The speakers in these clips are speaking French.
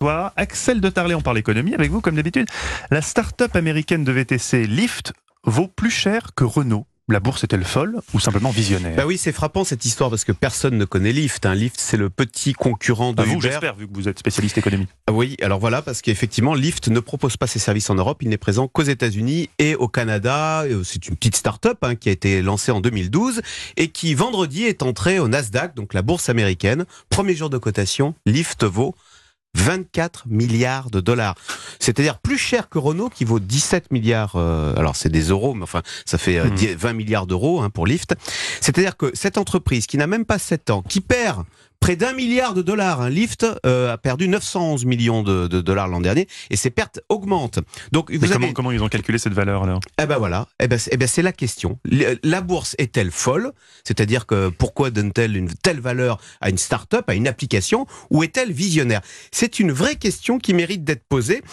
Axel de Tarlet, on parle économie avec vous comme d'habitude. La start-up américaine de VTC Lyft vaut plus cher que Renault. La bourse est-elle folle ou simplement visionnaire? Bah oui, c'est frappant cette histoire parce que personne ne connaît Lyft. Lyft, c'est le petit concurrent de vous, Uber. j'espère, vu que vous êtes spécialiste économie. Oui, alors voilà, parce qu'effectivement, Lyft ne propose pas ses services en Europe. Il n'est présent qu'aux États-Unis et au Canada. C'est une petite start-up qui a été lancée en 2012 et qui, vendredi, est entrée au Nasdaq, donc la bourse américaine. Premier jour de cotation, Lyft vaut 24 milliards de dollars. C'est-à-dire plus cher que Renault qui vaut 17 milliards, alors c'est des euros, mais enfin ça fait 20 milliards d'euros pour Lyft. C'est-à-dire que cette entreprise qui n'a même pas 7 ans, qui perd près d'1 milliard de dollars, Lyft a perdu 911 millions de dollars l'an dernier et ses pertes augmentent. Donc comment ils ont calculé cette valeur alors? C'est la question. La bourse est-elle folle? C'est-à-dire que pourquoi donne-t-elle une telle valeur à une start-up, à une application, ou est-elle visionnaire? C'est une vraie question qui mérite d'être posée.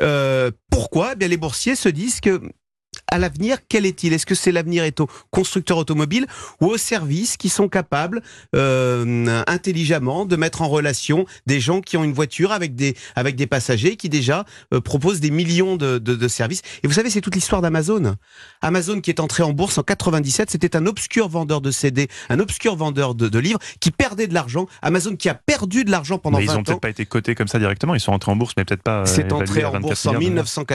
Pourquoi? Les boursiers se disent que à l'avenir, quel est-il? Est-ce que c'est l'avenir est aux constructeurs automobiles ou aux services qui sont capables intelligemment de mettre en relation des gens qui ont une voiture avec des passagers qui déjà proposent des millions de services? Et vous savez, c'est toute l'histoire d'Amazon. Amazon qui est entré en bourse en 97, c'était un obscur vendeur de CD, un obscur vendeur de livres qui perdait de l'argent. Amazon qui a perdu de l'argent pendant 20 ans. Ils n'ont peut-être pas été cotés comme ça directement, ils sont entrés en bourse, mais peut-être pas. C'est entré en bourse en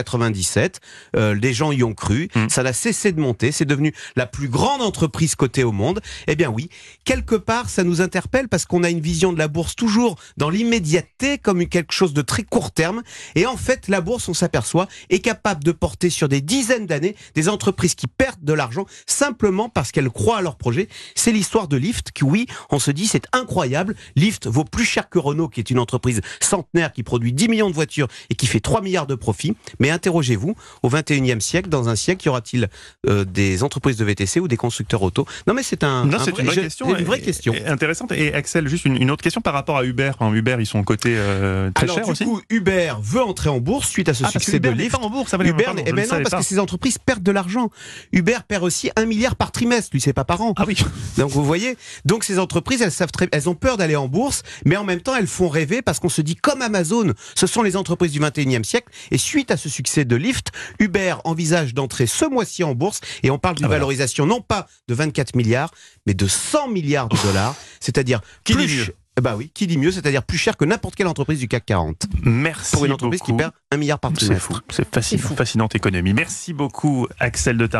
1997, les gens y ont cru. Ça n'a cessé de monter, c'est devenu la plus grande entreprise cotée au monde. Eh bien oui, quelque part ça nous interpelle parce qu'on a une vision de la bourse toujours dans l'immédiateté comme quelque chose de très court terme, et en fait la bourse, on s'aperçoit, est capable de porter sur des dizaines d'années des entreprises qui perdent de l'argent simplement parce qu'elles croient à leur projet. C'est l'histoire de Lyft qui, oui, on se dit c'est incroyable, Lyft vaut plus cher que Renault qui est une entreprise centenaire qui produit 10 millions de voitures et qui fait 3 milliards de profits, mais interrogez-vous, au 21e siècle, dans un siècle, y aura-t-il des entreprises de VTC ou des constructeurs auto? Non, mais c'est une vraie question. Intéressante. Et Axel, juste une autre question par rapport à Uber. Uber, ils sont cotés très cher aussi. Alors du coup, Uber veut entrer en bourse suite à ce succès de Lyft. En bourse, parce que ces entreprises perdent de l'argent. Uber perd aussi 1 milliard par trimestre, lui, c'est pas par an. Ah oui. Donc vous voyez, donc ces entreprises, elles ont peur d'aller en bourse, mais en même temps, elles font rêver parce qu'on se dit, comme Amazon, ce sont les entreprises du 21e siècle. Et suite à ce succès de Lyft, Uber envisage d'entrer ce mois-ci en bourse, et on parle d'une valorisation non pas de 24 milliards, mais de 100 milliards de dollars, c'est-à-dire qui dit mieux. Qui dit mieux, c'est-à-dire plus cher que n'importe quelle entreprise du CAC 40. Merci pour une entreprise beaucoup. qui perd 1 milliard par trimestre. C'est fascinant, fascinante économie. Merci beaucoup Axel de Tarlet.